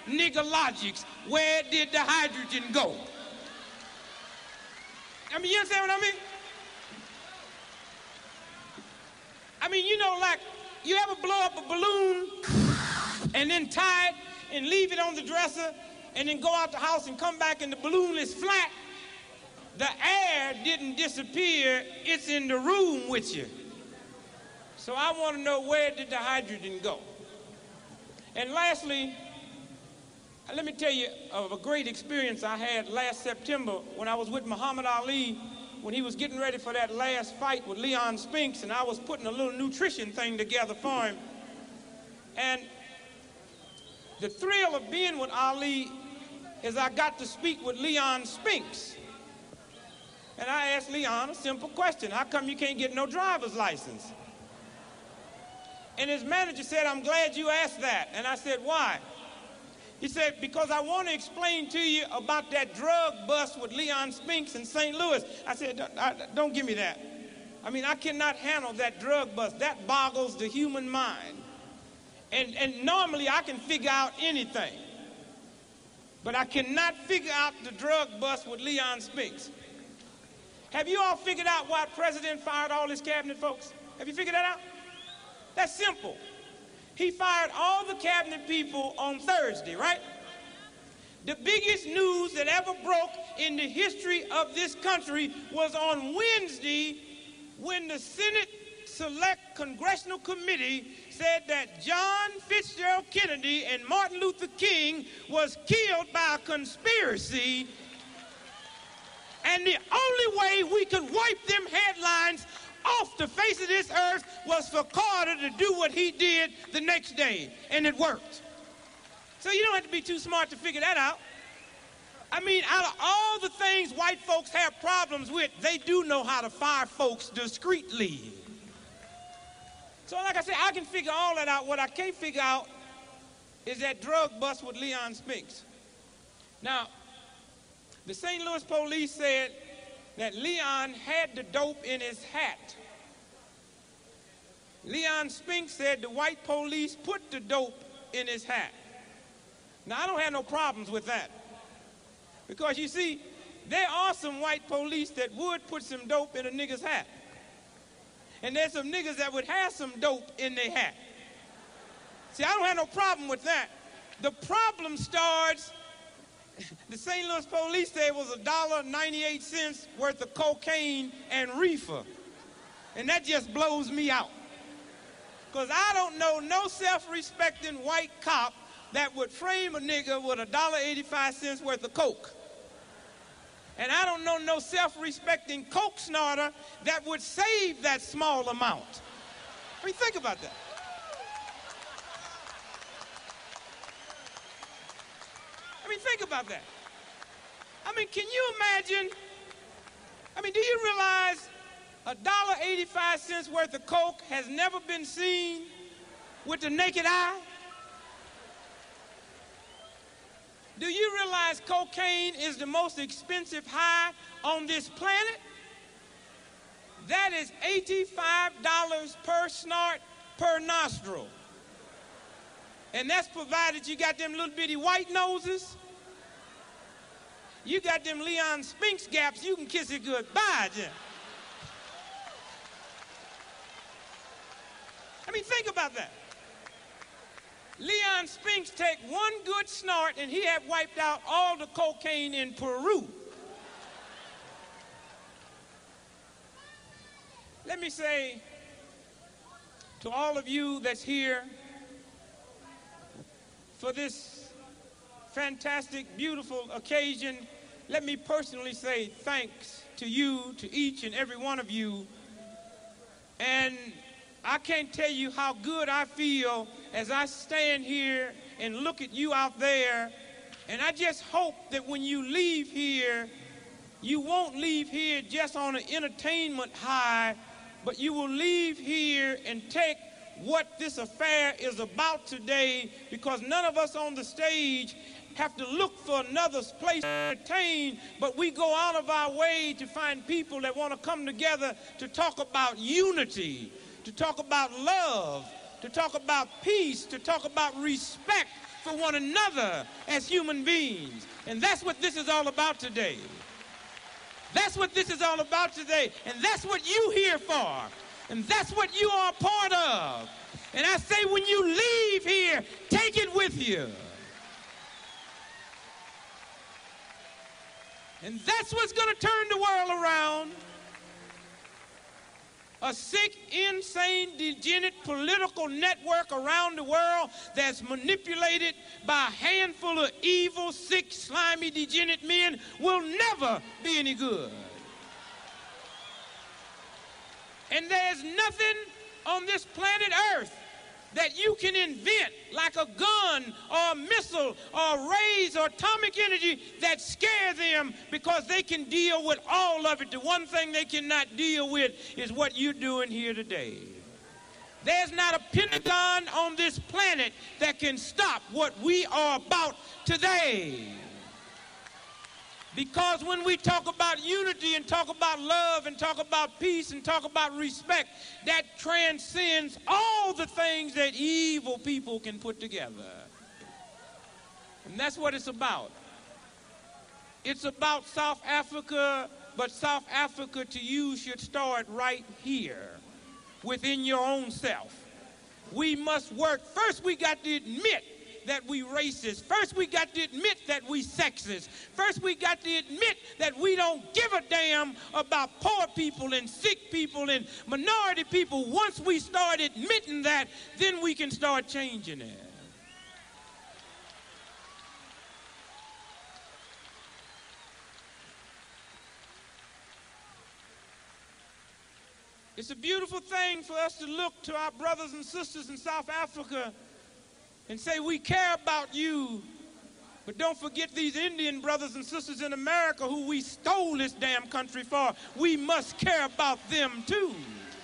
nigger logics. Where did the hydrogen go? I mean, you understand what I mean? I mean, you know, like, you ever blow up a balloon and then tie it and leave it on the dresser and then go out the house and come back and the balloon is flat? The air didn't disappear, it's in the room with you. So I want to know, where did the hydrogen go? And lastly, let me tell you of a great experience I had last September when I was with Muhammad Ali, when he was getting ready for that last fight with Leon Spinks, and I was putting a little nutrition thing together for him. And the thrill of being with Ali is I got to speak with Leon Spinks. And I asked Leon a simple question: how come you can't get no driver's license? And his manager said, I'm glad you asked that. And I said, why? He said, because I want to explain to you about that drug bust with Leon Spinks in St. Louis. I said, don't give me that. I mean, I cannot handle that drug bust. That boggles the human mind. And normally I can figure out anything. But I cannot figure out the drug bust with Leon Spinks. Have you all figured out why the president fired all his cabinet folks? Have you figured that out? That's simple. He fired all the cabinet people on Thursday, right? The biggest news that ever broke in the history of this country was on Wednesday, when the Senate Select Congressional Committee said that John Fitzgerald Kennedy and Martin Luther King was killed by a conspiracy. And the only way we could wipe them headlines off the face of this earth was for Carter to do what he did the next day, and it worked. So you don't have to be too smart to figure that out. I mean, out of all the things white folks have problems with, they do know how to fire folks discreetly. So like I said, I can figure all that out. What I can't figure out is that drug bust with Leon Spinks. Now, the St. Louis police said that Leon had the dope in his hat. Leon Spinks said the white police put the dope in his hat. Now, I don't have no problems with that. Because, you see, there are some white police that would put some dope in a nigger's hat. And there's some niggas that would have some dope in their hat. See, I don't have no problem with that. The problem starts, the St. Louis police said it was $1.98 worth of cocaine and reefer. And that just blows me out. Because I don't know no self-respecting white cop that would frame a nigger with $1.85 worth of coke. And I don't know no self-respecting coke snorter that would save that small amount. I mean, think about that. I mean, think about that. I mean, can you imagine? I mean, do you realize $1.85 worth of coke has never been seen with the naked eye? Do you realize cocaine is the most expensive high on this planet? That is $85 per snort per nostril. And that's provided you got them little bitty white noses. You got them Leon Spinks gaps, you can kiss it goodbye, Jim. I mean, think about that. Leon Spinks take one good snort and he had wiped out all the cocaine in Peru. Let me say to all of you that's here for this fantastic, beautiful occasion, let me personally say thanks to you, to each and every one of you. And I can't tell you how good I feel as I stand here and look at you out there. And I just hope that when you leave here, you won't leave here just on an entertainment high, but you will leave here and take what this affair is about today, because none of us on the stage have to look for another place to entertain, but we go out of our way to find people that want to come together to talk about unity, to talk about love, to talk about peace, to talk about respect for one another as human beings. And that's what this is all about today. That's what this is all about today. And that's what you're here for. And that's what you are a part of. And I say, when you leave here, take it with you. And that's what's going to turn the world around. A sick, insane, degenerate political network around the world that's manipulated by a handful of evil, sick, slimy, degenerate men will never be any good. And there's nothing on this planet Earth that you can invent, like a gun or a missile or rays or atomic energy, that scare them, because they can deal with all of it. The one thing they cannot deal with is what you're doing here today. There's not a Pentagon on this planet that can stop what we are about today. Because when we talk about unity and talk about love and talk about peace and talk about respect, that transcends all the things that evil people can put together. And that's what it's about. It's about South Africa, but South Africa to you should start right here within your own self. We must work. First, we got to admit that we racist. First, we got to admit that we sexist. First, we got to admit that we don't give a damn about poor people and sick people and minority people. Once we start admitting that, then we can start changing it. It's a beautiful thing for us to look to our brothers and sisters in South Africa and say, we care about you, but don't forget these Indian brothers and sisters in America who we stole this damn country for. We must care about them too.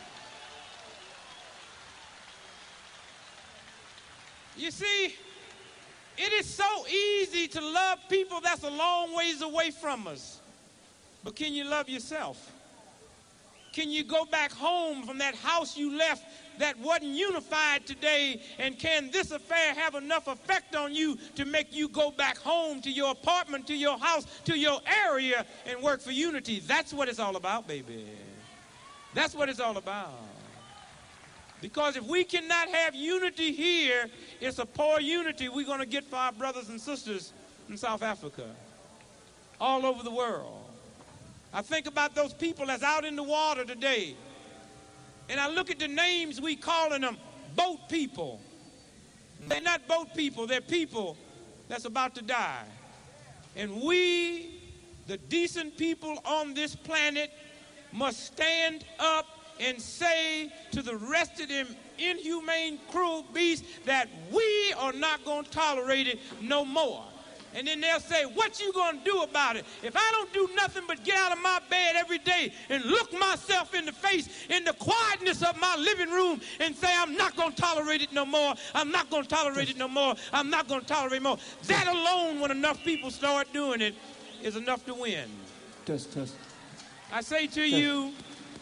You see, it is so easy to love people that's a long ways away from us. But can you love yourself? Can you go back home from that house you left that wasn't unified today? And can this affair have enough effect on you to make you go back home to your apartment, to your house, to your area, and work for unity? That's what it's all about, baby. That's what it's all about. Because if we cannot have unity here, it's a poor unity we're going to get for our brothers and sisters in South Africa, all over the world. I think about those people that's out in the water today, and I look at the names we calling them, boat people. They're not boat people, they're people that's about to die. And we, the decent people on this planet, must stand up and say to the rest of them inhumane, cruel beasts that we are not going to tolerate it no more. And then they'll say, what you going to do about it? If I don't do nothing but get out of my bed every day and look myself in the face in the quietness of my living room and say, I'm not going to tolerate it no more. I'm not going to tolerate it no more. I'm not going to tolerate more. That alone, when enough people start doing it, is enough to win. Test. I say to you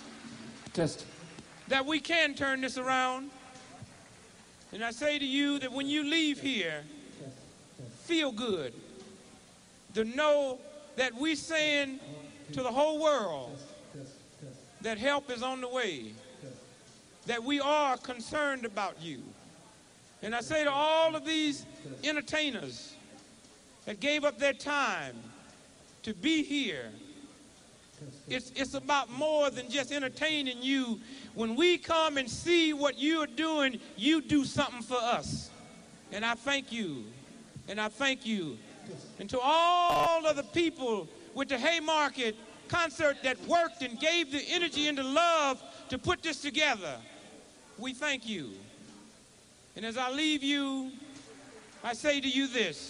that we can turn this around. And I say to you that when you leave here, feel good to know that we're saying to the whole world that help is on the way, that we are concerned about you. And I say to all of these entertainers that gave up their time to be here, it's about more than just entertaining you. When we come and see what you're doing, you do something for us. And I thank you. And I thank you. And to all of the people with the Haymarket concert that worked and gave the energy and the love to put this together, we thank you. And as I leave you, I say to you this.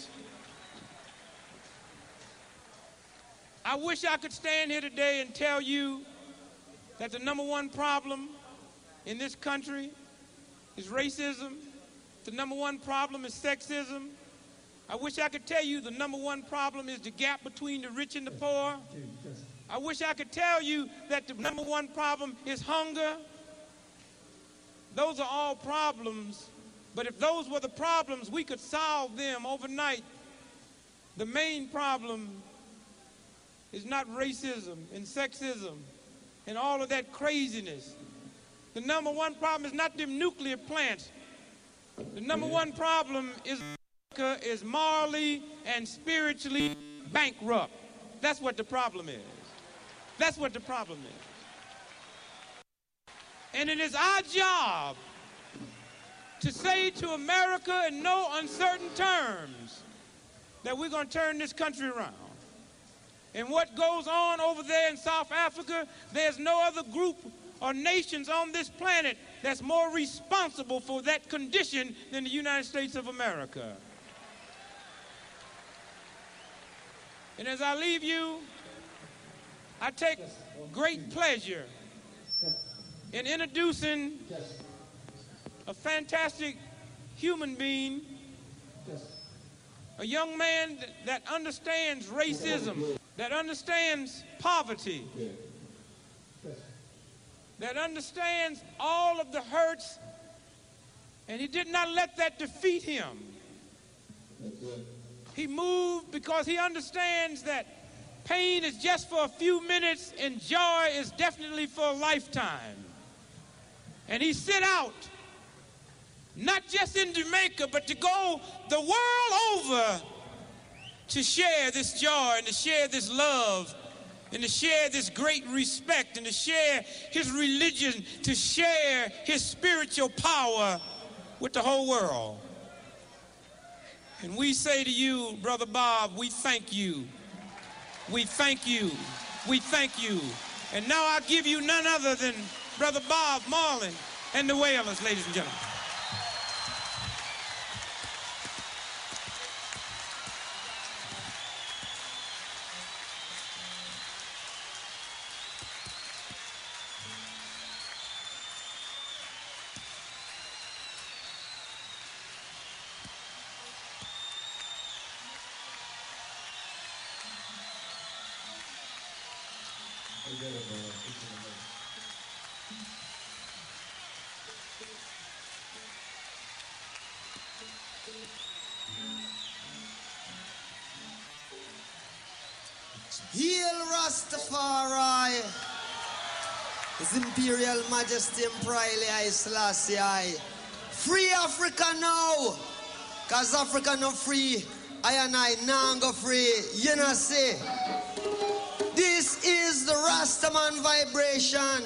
I wish I could stand here today and tell you that the number one problem in this country is racism. The number one problem is sexism. I wish I could tell you the number one problem is the gap between the rich and the poor. I wish I could tell you that the number one problem is hunger. Those are all problems But if those were the problems, we could solve them overnight. The main problem is not racism and sexism and all of that craziness. The number one problem is not them nuclear plants. The number one problem is America is morally and spiritually bankrupt. That's what the problem is. That's what the problem is. And it is our job to say to America in no uncertain terms that we're going to turn this country around. And what goes on over there in South Africa, there's no other group or nations on this planet that's more responsible for that condition than the United States of America. And as I leave you, I take great pleasure in introducing a fantastic human being, a young man that understands racism, that understands poverty, that understands all of the hurts, and he did not let that defeat him. He moved because he understands that pain is just for a few minutes and joy is definitely for a lifetime. And he set out, not just in Jamaica, but to go the world over to share this joy and to share this love and to share this great respect and to share his religion, to share his spiritual power with the whole world. And we say to you, Brother Bob, we thank you. We thank you. We thank you. And now I give you none other than Brother Bob Marley and the Wailers, ladies and gentlemen. Hail Rastafari, His Imperial Majesty Emperor Haile Selassie I. Free Africa now, cause Africa no free, I and I now go free, you know say. This is the Rastaman vibration.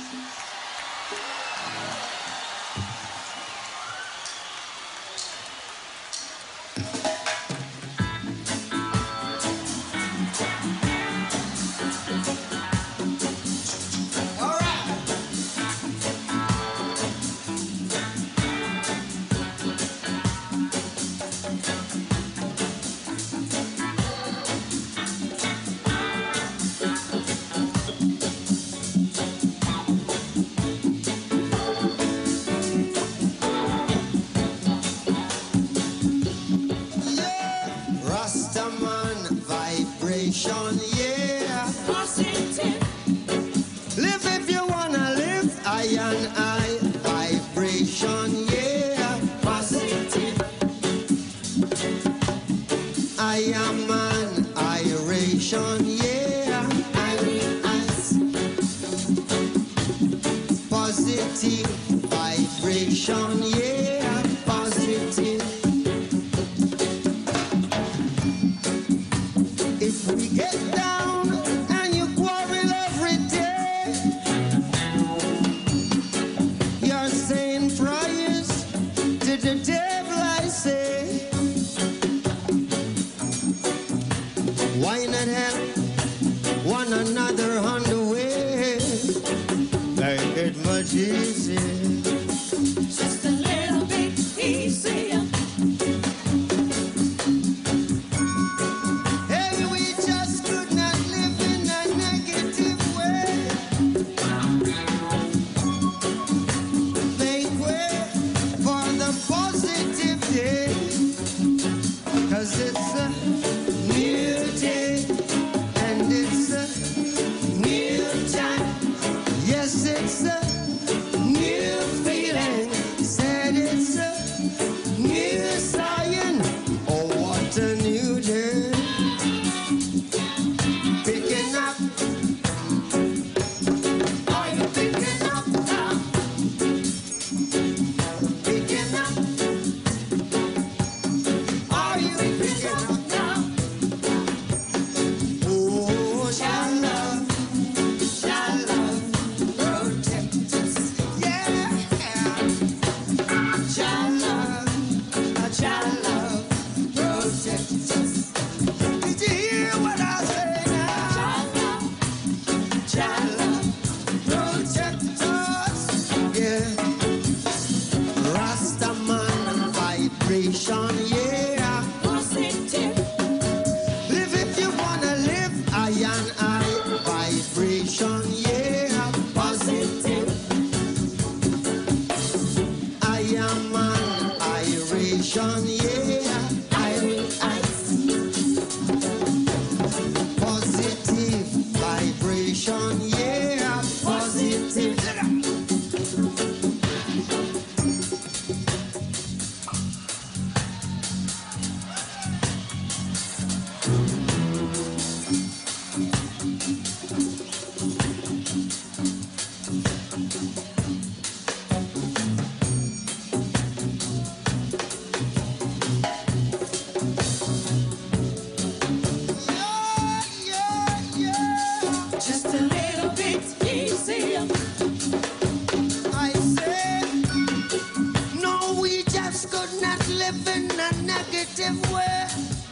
Yeah. Live if you wanna live, I and I. Vibration, yeah. Positive. I am an iration, yeah. Positive vibration, yeah. Positive. If we get down and you quarrel every day, you're saying prayers to the devil, I say. Why not help one another on the way? Make it much easier. Just a little bit easier. It's a new Just a little bit easier. I said, no, we just could not live in a negative way.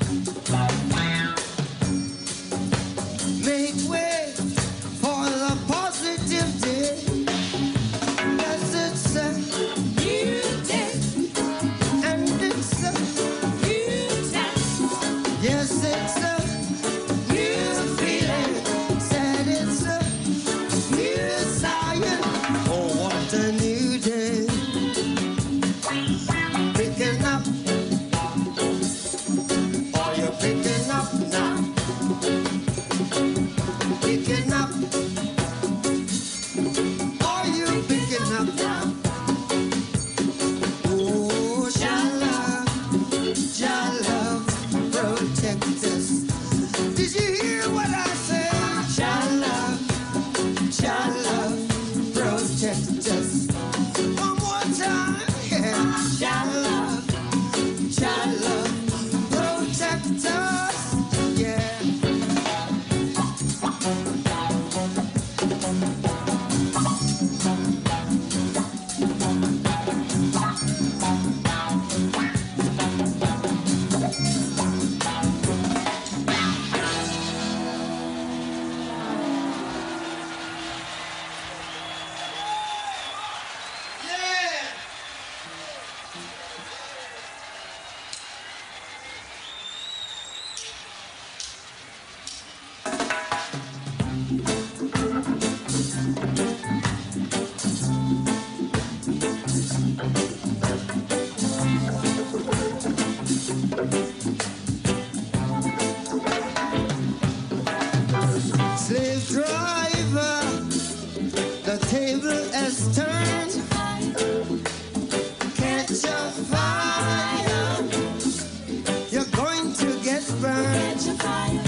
Make way for the positive day. Yes, it's a New day, and it's a new time. yes, it's a new feeling. Said it's a new science. Oh, what a new day. Picking up. Are you picking up now? Picking up. Are you picking up now? Oh, Shala, Shala, protect us. Did you hear what I said? Shala, Shala, protect us. One more time, yeah. Shala, Shala, protect us, yeah. Slave driver, the table has turned. Catch a fire, you're going to get burned. Catch a fire,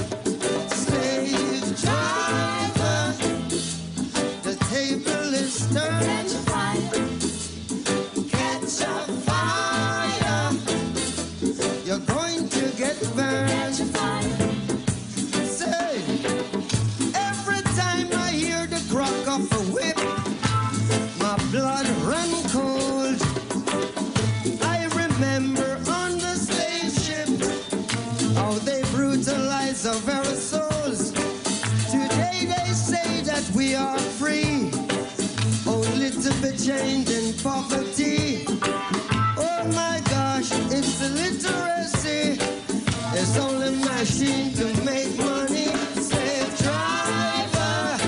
Slave driver, the table is turned. catch a fire, Catch a fire, you're going to get burned. catch a fire. Say, every time I hear the crack of a whip, my blood run cold. I remember on the slave ship how they brutalize our very souls. Today they say that we are free, only to be chained in poverty. Oh my gosh, it's illiteracy. It's only machine to make money. Slave driver,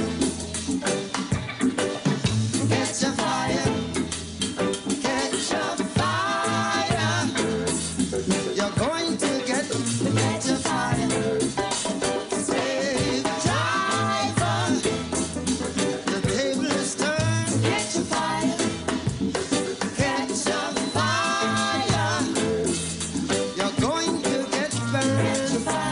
catch a fire, catch a fire. You're going to get catch a fire. Slave driver, the table is turned. Catch a fire, Catch a fire, you're going to get burned. catch a fire.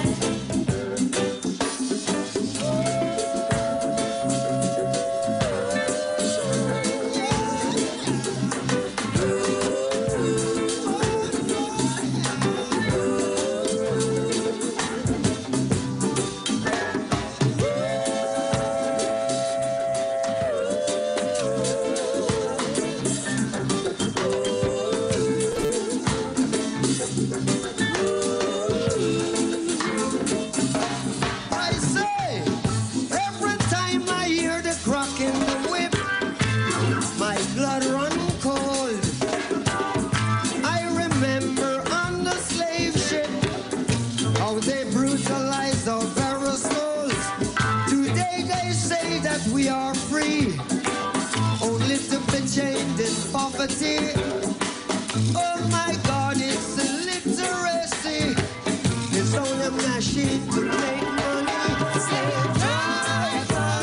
I say, every time I hear the crack in the whip, my blood run cold. I remember on the slave ship how they brutalize our very souls. Today they say that we are free, only to be chained in poverty. Oh my God, it's illiteracy. It's only a machine to make money. Slave driver,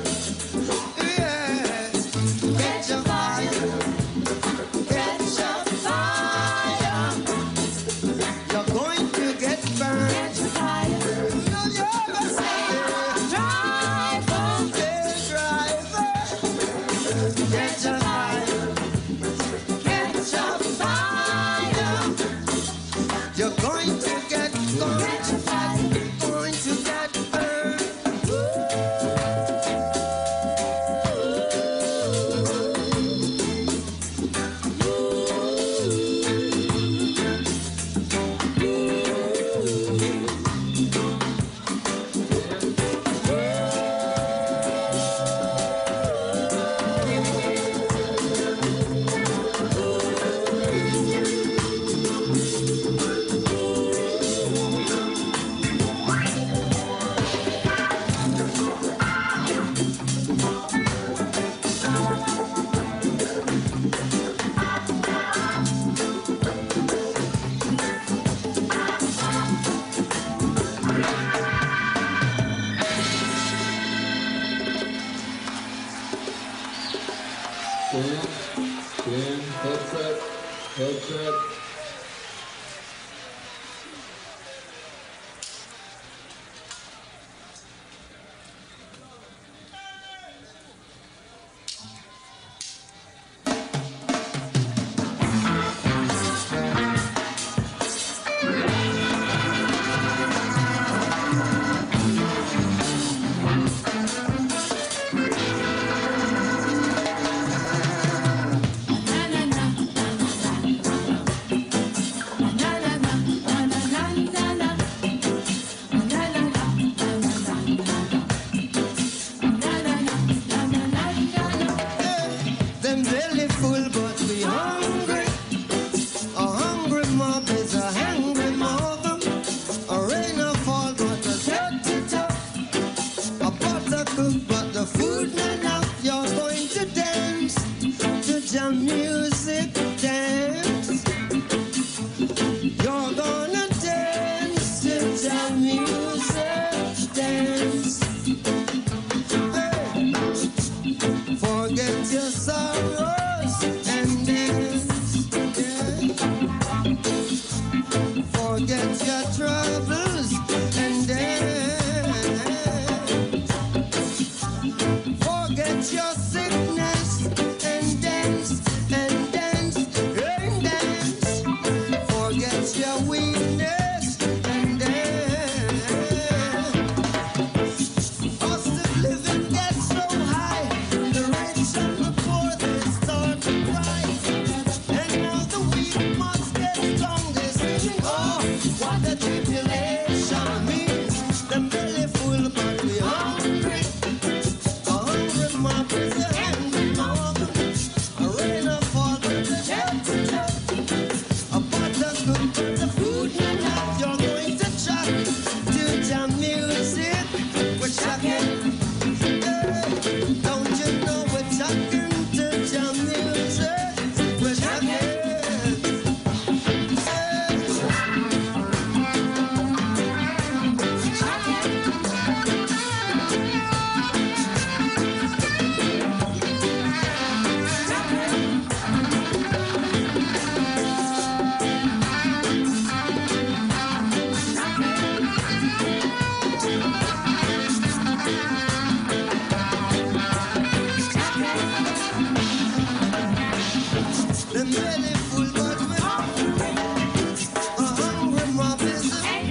yeah. Catch a fire, catch a fire. You're going to get burned. Catch a fire, Slave driver, driver, catch a fire, catch a fire. You're going to get Good. Them belly full, but we hungry. A hungry mob is a hungry mob. A rain or fall, but a dirty top. A butter cook, but the food not enough. You're going to dance to jam music, dance. You're gonna dance to jam music, dance. Hey. Forget your sorrows and dance. Yeah. Forget your troubles and dance. Forget your sickness and dance and dance and dance. Forget your weakness and dance. Cost of living gets so high, the rich and the poor they start to cry. And now the weak must get strong. They sing, oh, what a tribulation means. Them belly full, but we hungry. A hungry mob is a hungry mob. A rain or fall, but the dirty top. A butter cook, but the food not enough. You're going to chat to jam music. We're shocking. Don't you know we're talking to jam music? We're talking. The belly full, but we're hungry. A hungry mob is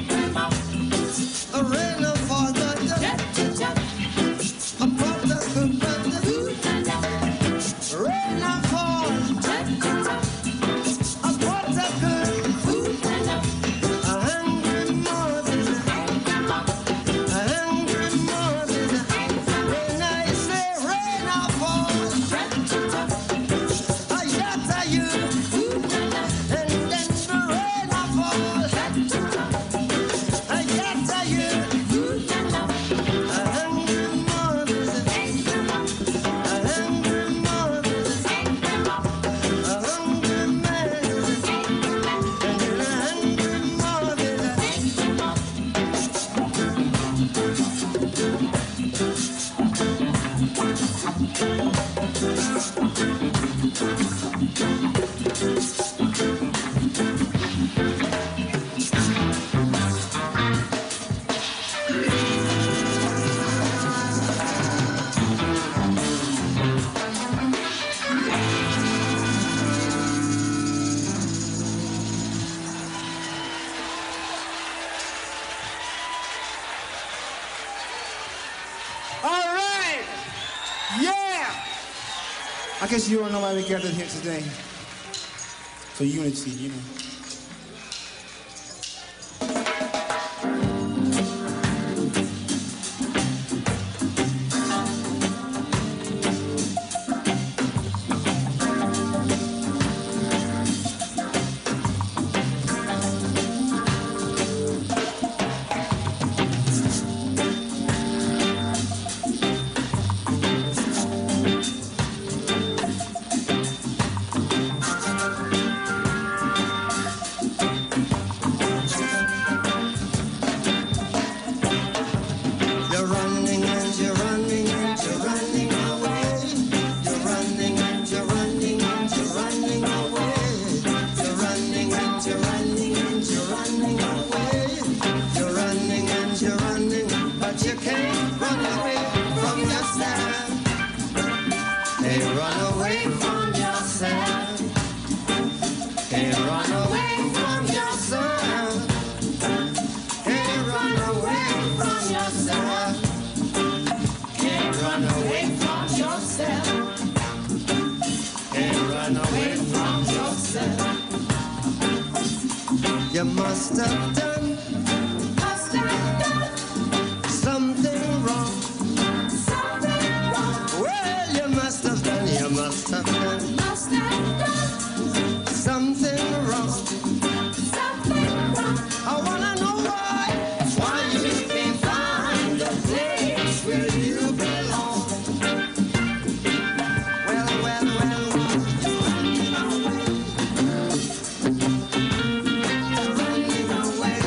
a rain or fall, but the a butter cook, but the rain or fall. A butter cook, a hungry mob is a hungry mob is when I say rain or fall. I shatter you, and then the rain or fall. I shatter you, a hungry mob is a hungry mob is a hungry man is a hungry mob is a All right. Yeah. I guess you don't know why we gathered here today. For unity, you know. must have done something wrong. Well, you must have done something wrong. I wanna know why you can't find the place where you belong. Well, running away.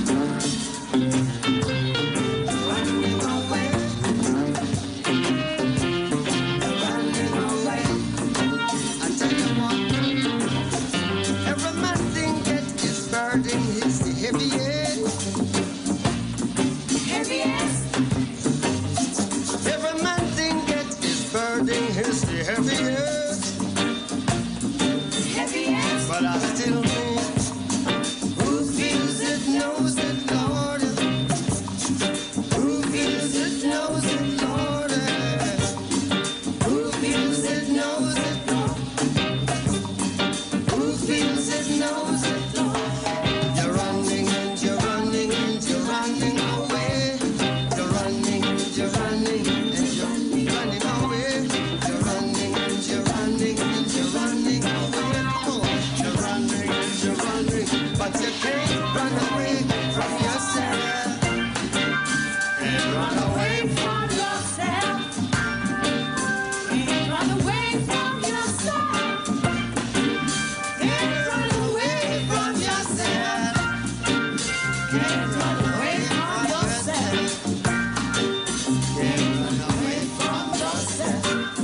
I tell you what, every man think that his burden is the heaviest. Every man think that his burden is the heaviest. But I still think who feels it knows it, Lord. Who feels it knows it, Lord. Who feels it knows it, Lord. Who feels it knows it, Lord. You're running and you're running and you're running away. You're running and you're running and you're running away. You're running and you're running and you're running away. Oh, you're running and you're running, but you can't run away from yourself. Can't run away from yourself. Can't run away from yourself. Can't run away from yourself. Can't run away from yourself. Can't run away from yourself.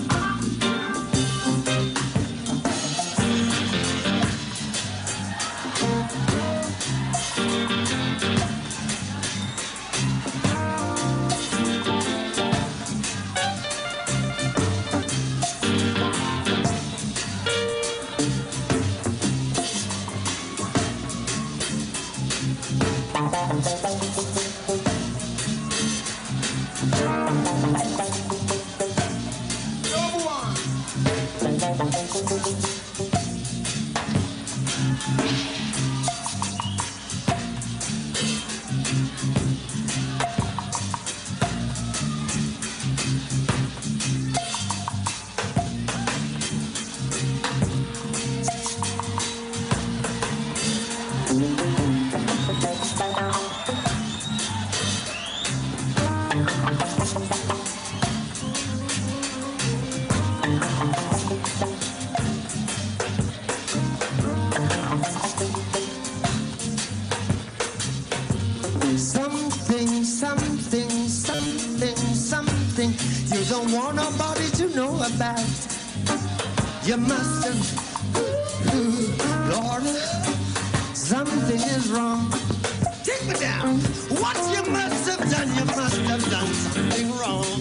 Something you don't want nobody to know about. You mustn't, Lord, something is wrong. Take me down. What you must have done something wrong.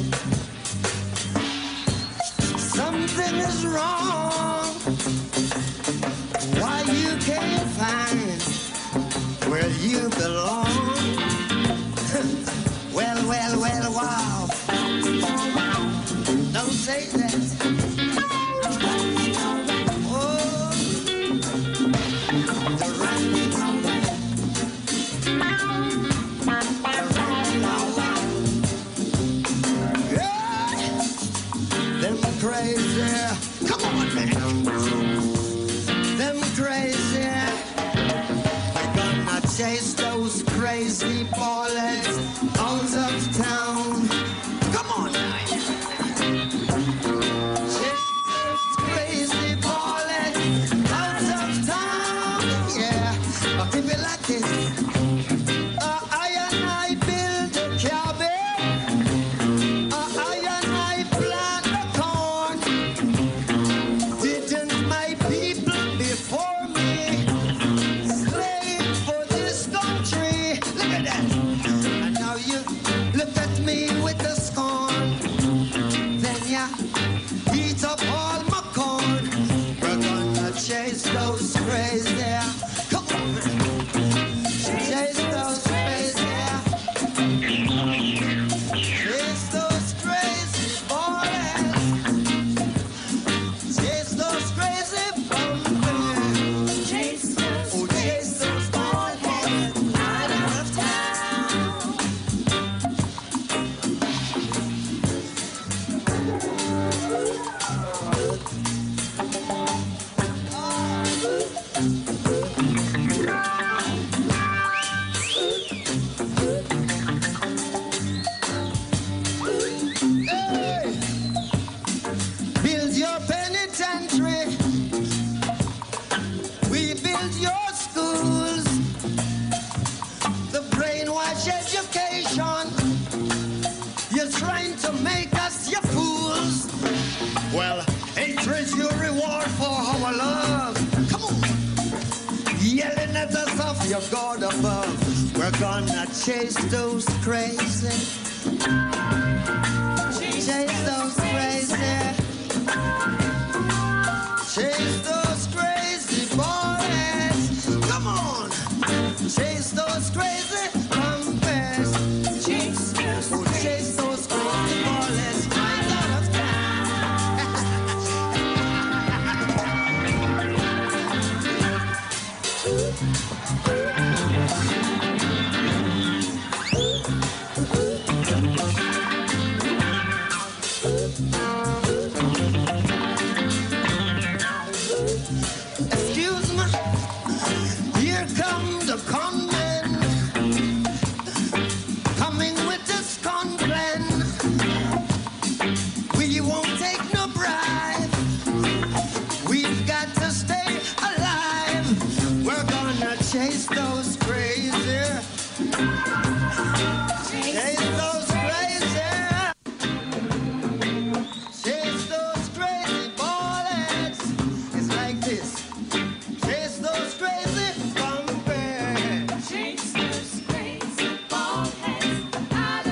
Something is wrong. Why you can't find where you belong? Well, wow. Don't say that. Oh, the running away. Yeah, them crazy. Come on, man. Them crazy. We're gonna chase those crazy bullets out of town. Come on now. Chase those crazy bullets out of town. Yeah, I'll keep it like this. I build a cabin. I plant a corn. Didn't my people before me slave for this country? Look at that. And now you much education. You're trying to make us your fools. Well, hatred's your reward for our love. Come on. Yelling at us off your God above. We're gonna chase those crazy. Chase those crazy. Chase those crazy boys. Come on. Chase those crazy bumpers. Chase those crazy bullets. Right out of Excuse me, here come the conmen, coming with this con plan. We won't take no bribe. We've got to stay alive. We're gonna chase those crazy. Chase those crazy. Chase those crazy bullets. It's like this. Chase those crazy bumpers. Chase those crazy bald heads out of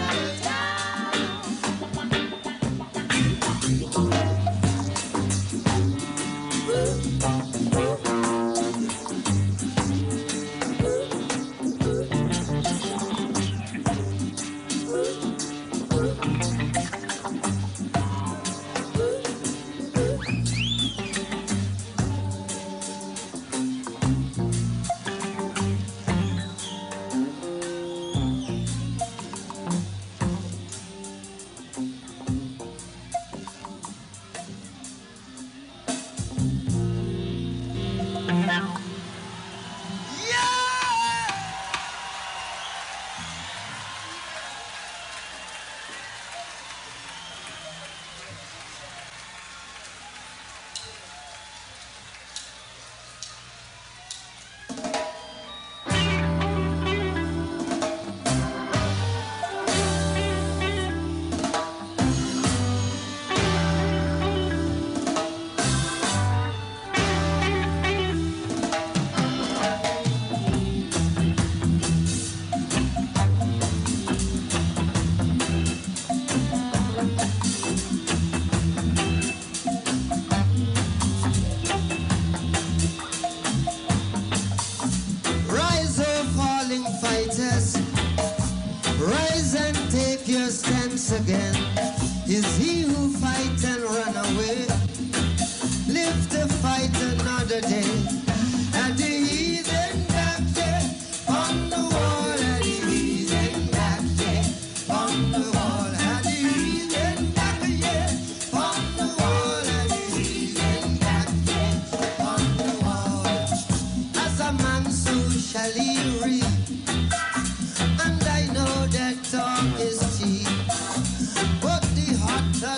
Rise, oh falling fighters. Rise and take your stance again. Is he who fight and run away? Live to fight another day. And the heathen back there on the wall. And the heathen back there on the wall. And the heathen back there on the wall. And the heathen back there on the wall. As a man, so shall he reap. And I know that talk is cheap. But the hotter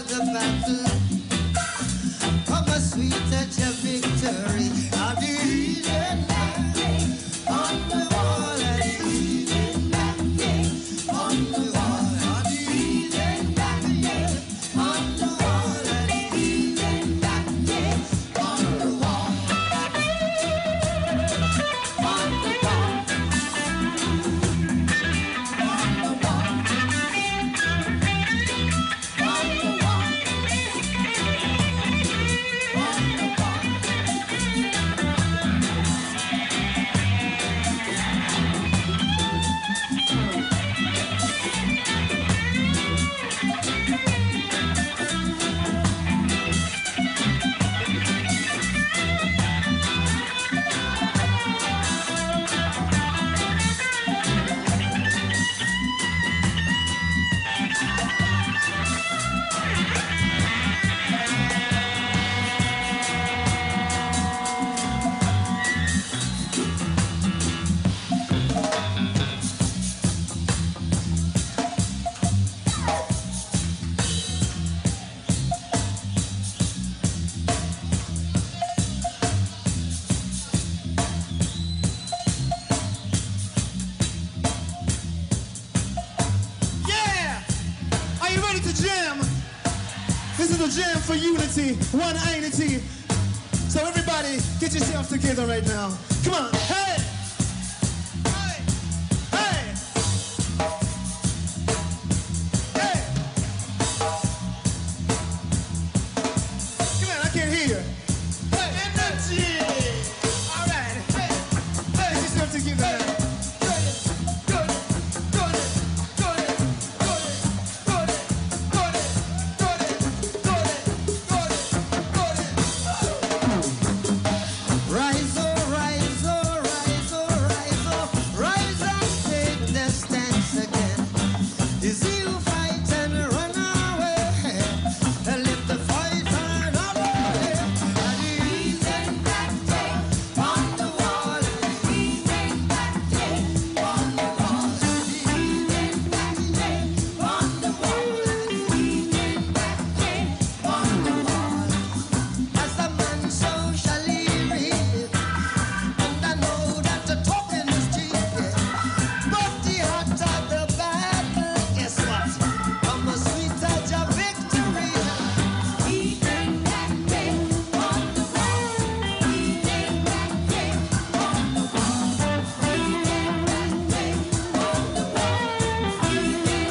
a jam for unity, one ainity. So everybody, get yourselves together right now. Come on, hey! Hey! Hey! Hey! Come on, I can't hear you. Hey! Energy! All right. Hey! Hey! Get yourself together now. Rise, oh, rise, oh, rise, oh, rise, oh, rise and take the stance again. Is he who fight and run away? And let the fight turn away. And he's in that day on the wall. He's in that day on the wall. He's in that day on the wall. He's in that day on the wall. As a man, so shall he reap. And I know that the talking is cheap, but the hotter the battle, guess what? I'm a sweeter your victory. He's in that day on the wall. He's in that day on the wall. He's in that day on the wall. He's in that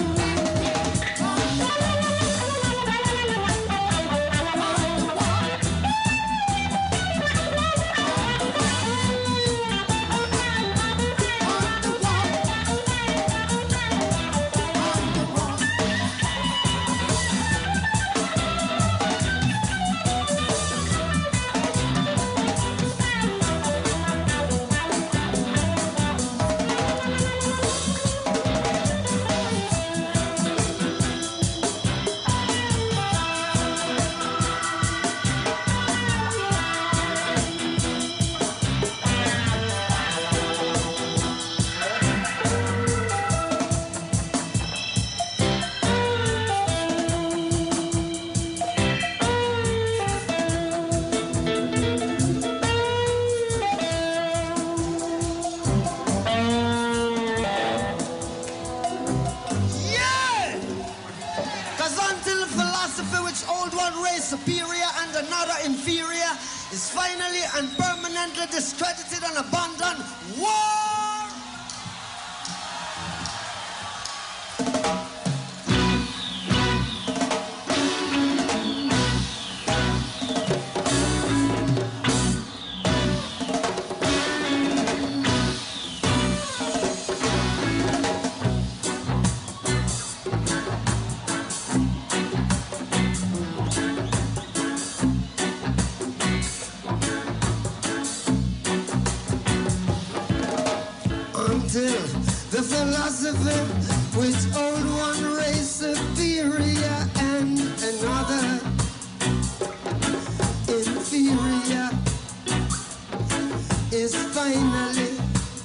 Yeah! Cause until philosophy which old one race superior and another inferior is finally and permanently discredited and abandoned, war! Until the philosophy which old one race superior and another inferior is finally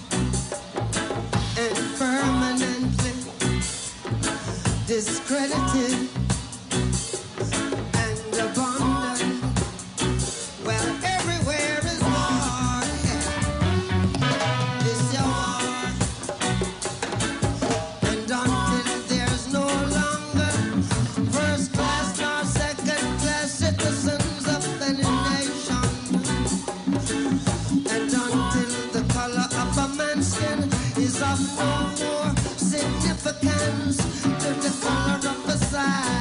and permanently discredited and abandoned. Well, everywhere is war. This your war. And until there's no longer first class nor second class citizens of any nation, and until the color of a man's skin is of no more significance to the color of the side.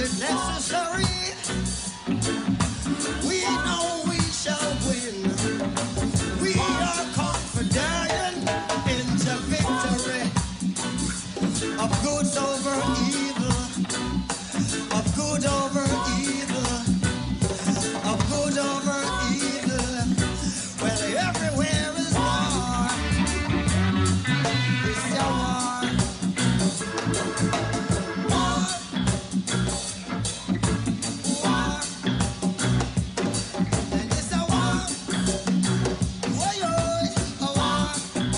it necessary. We know we shall win. We are confident into victory of good over evil, of good over evil, of good over evil. Well, everywhere is war. It's a war. War. War. And it's a war. Oi, oi, a war.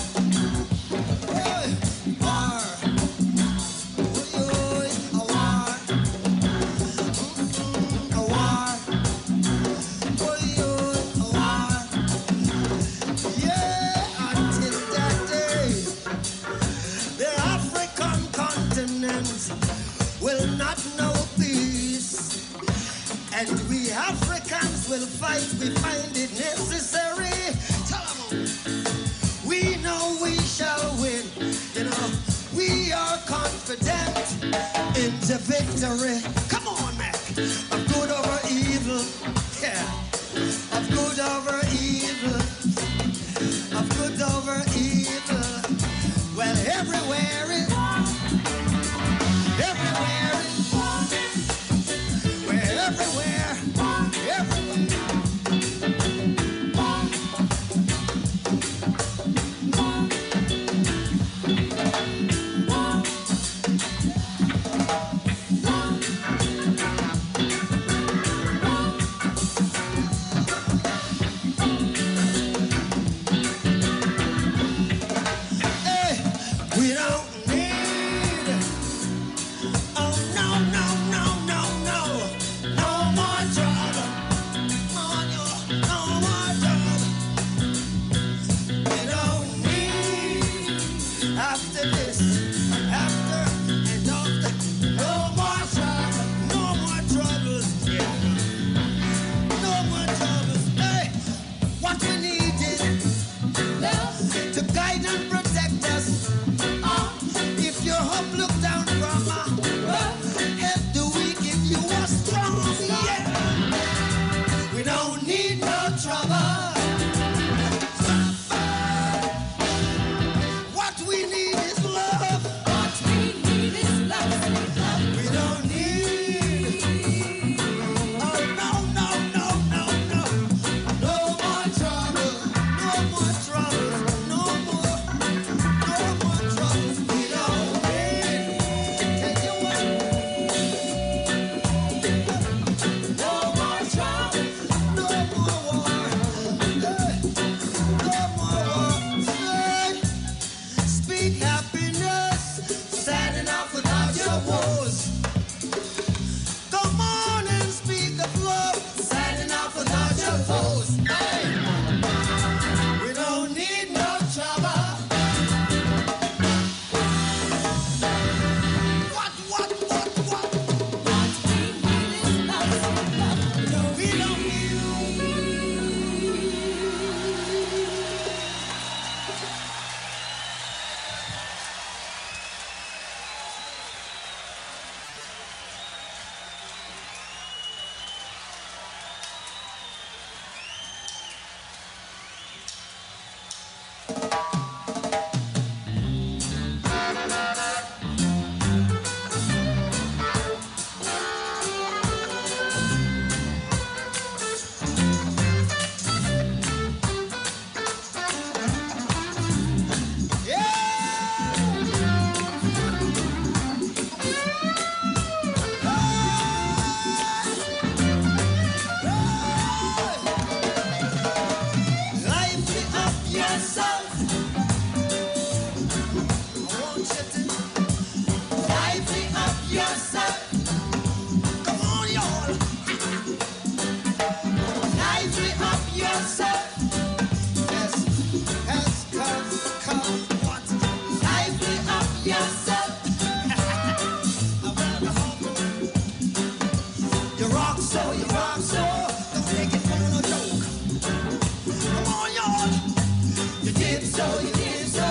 Oi, war. Oi, oi, a war. A war. Oi, oi, a war. Yeah, until that day, the African continent will not know peace. And we Africans will fight, we find it necessary. Tell 'em, we know we shall win. You know, we are confident into victory. Come on, Mac. Of good over evil. Yeah. Of good over evil. Of good over evil. Well, everywhere is everywhere is where everywhere, everywhere. Hey, we don't need. Oh no no no no no, no more trouble. Oh no, no more trouble. We don't need after this, after and after. No more trouble, no more troubles. Yeah, no more troubles. Hey, what we need is to guide and protect us. If you're up, look down from help the weak if you are strong. Yeah, we don't need no trouble. What we need is love. We don't need. Oh no no no no no, no more trouble, no more trouble, no more trouble. We don't need. Tell you what. No more trouble, no more war. Hey, no more war. Hey, speak happiness, sad enough without your woes. Come on and speak of love, sad enough without your foes. Hey, we don't need no trouble. What? We don't need. Lively up yourself. I want you to lively up yourself. Come on, y'all. Lively up yourself. Yes, come, what? Lively up yourself. You rock so, don't make it for no joke. Come on, y'all. You did so, you did so.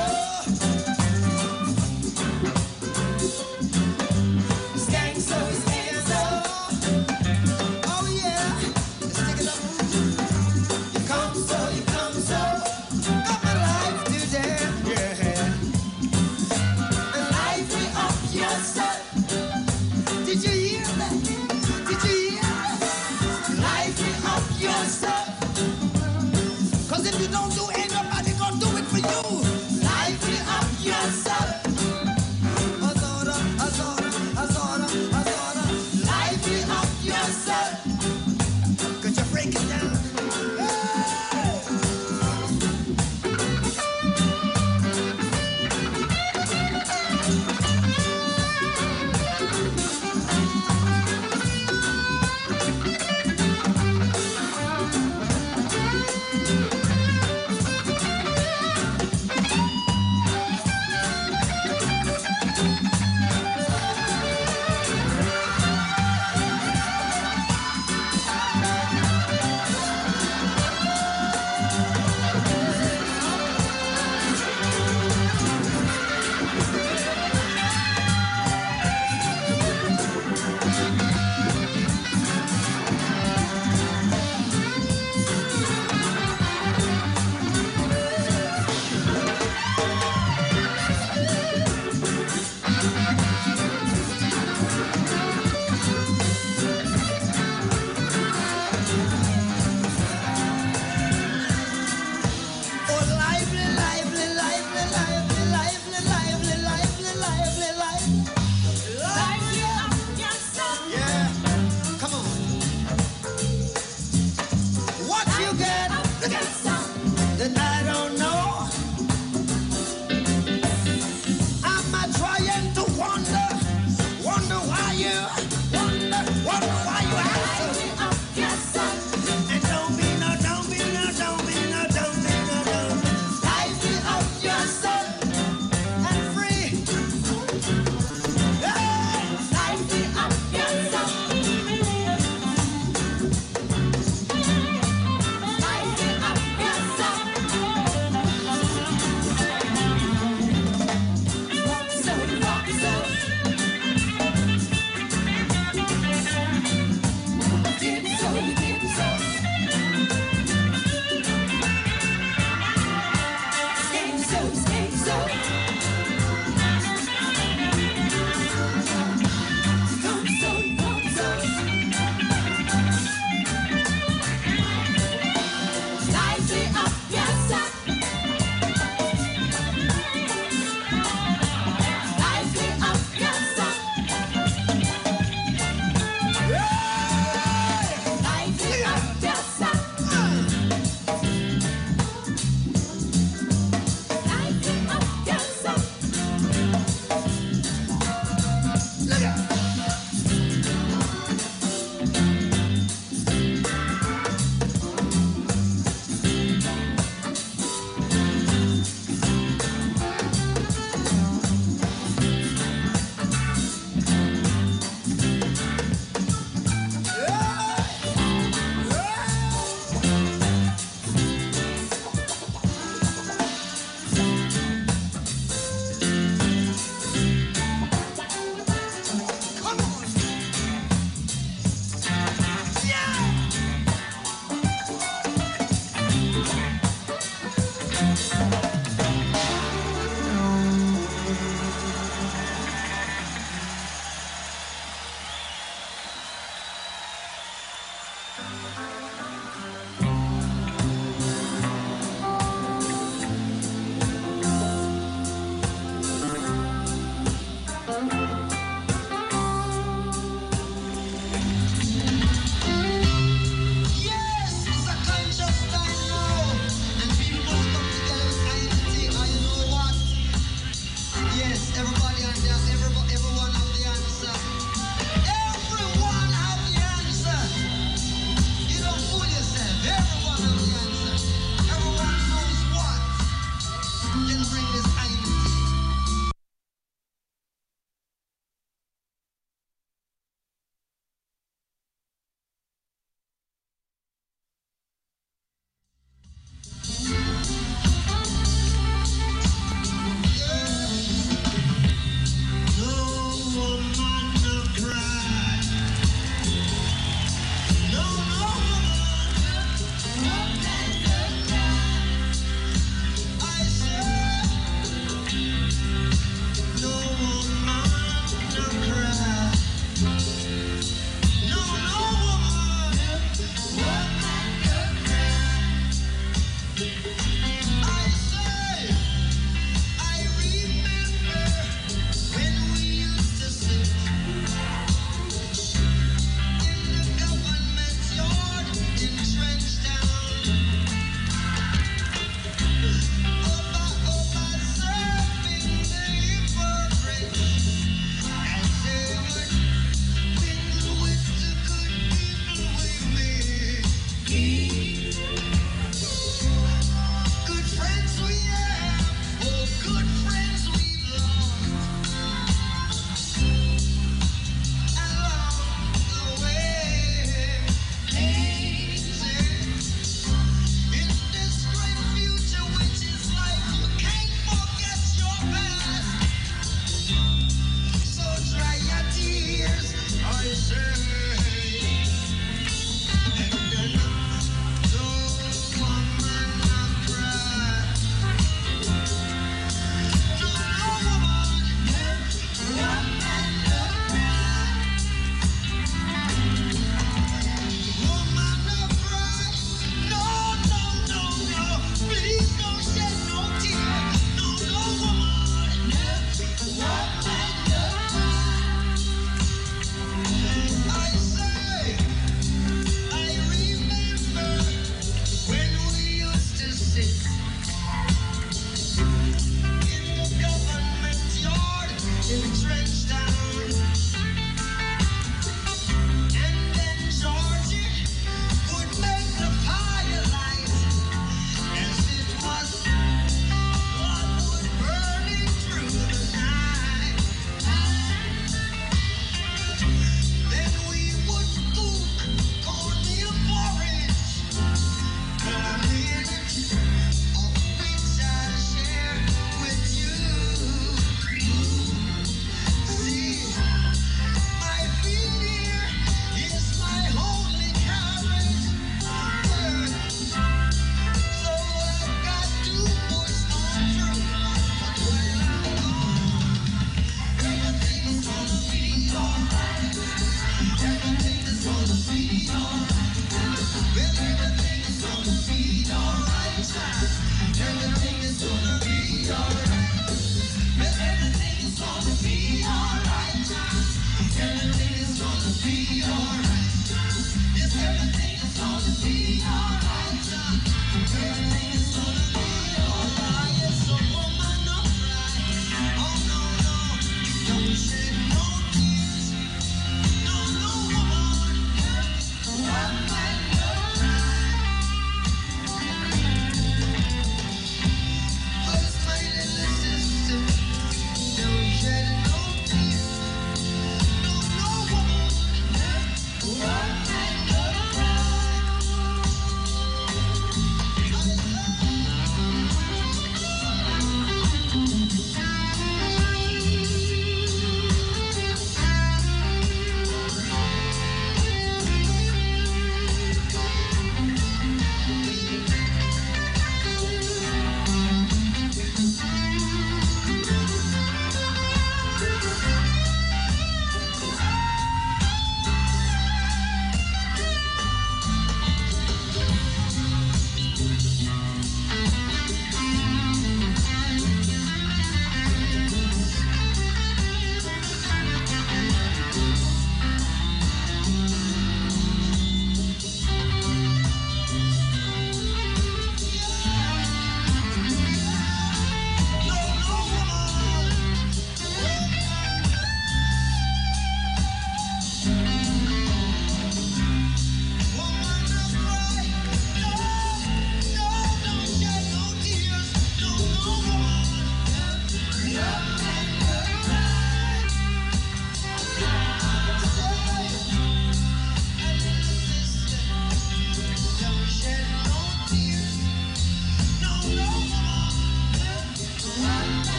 Skank so, skank so. Lord.